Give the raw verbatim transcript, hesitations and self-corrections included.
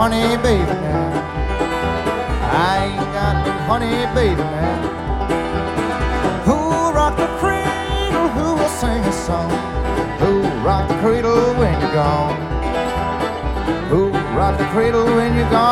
honey baby now. I ain't got no honey baby now. Who'll rock the cradle, who will sing a song? Who'll rock the cradle when you're gone? Who'll rock the cradle when you're gone?